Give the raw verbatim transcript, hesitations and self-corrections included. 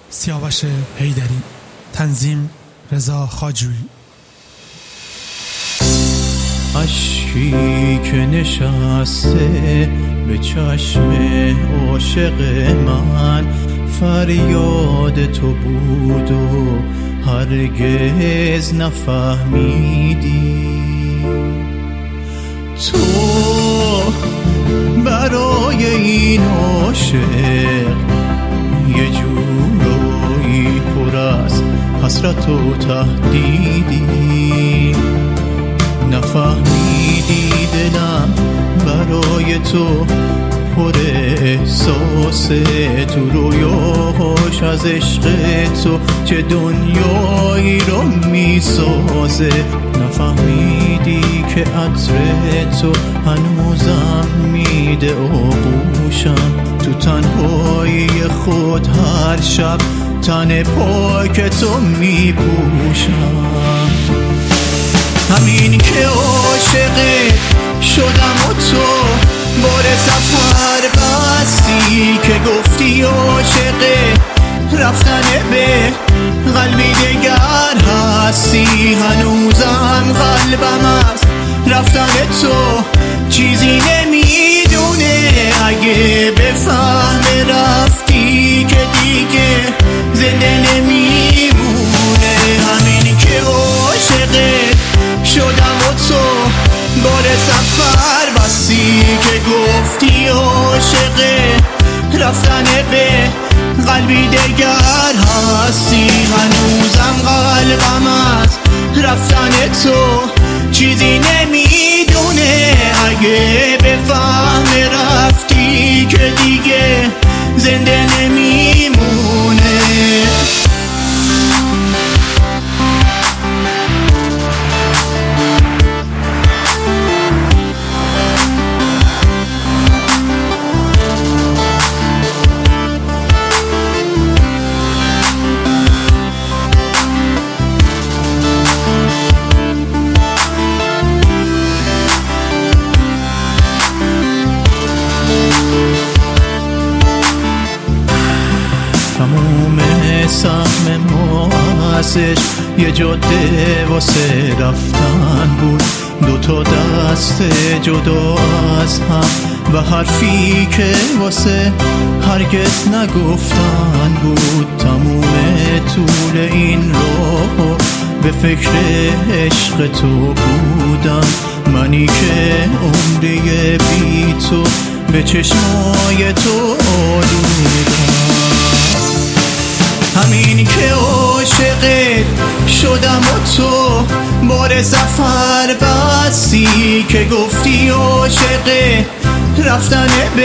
سیاوش حیدری، تنظیم رضا خاجویی. اشکی که نشسته به چشم عاشق من، فریاد تو بود و هرگز نفهمیدی. تو برای این عاشق یه جورایی پر از حسرت و تهدیدی. نفهمیدی دلم برای تو پر احساسه، تو رویاهاش از عشق تو چه دنیایی رو میسازه. نفهمیدی که عطر تو هنوزم میده آغوشم، تو تنهایی خود هر شب تن پاک تو میپوشم. همین که عاشق شدم و تو بار سفر بستی، که گفتی عاشق رفتن به قلبی دگر هستی. هنوزم قلبم از رفتن تو چیزی نمیدونه. اگه بفهم رفتی که دیگه زنده نمیمونه. همین که عاشق شدم و تو بار سفر بستی، که گفتی عاشق رفتن به قلبی دگر هستی. هنوزم قلبم از رفتن تو چیزی نمیدونه. اگه بفهم رفتی که دیگه زنده نمیمونه. تموم سهم ما ازش یه جاده واسه رفتن بود، دوتا دست جدا از هم و حرفی که واسه هرگز نگفتن بود. تموم طول این راه به فکر عشق تو بودم، منی که عمری بی تو به چشمای تو آلودم. همین که عاشق شدم و تو بار سفر بستی، که گفتی عاشق رفتن به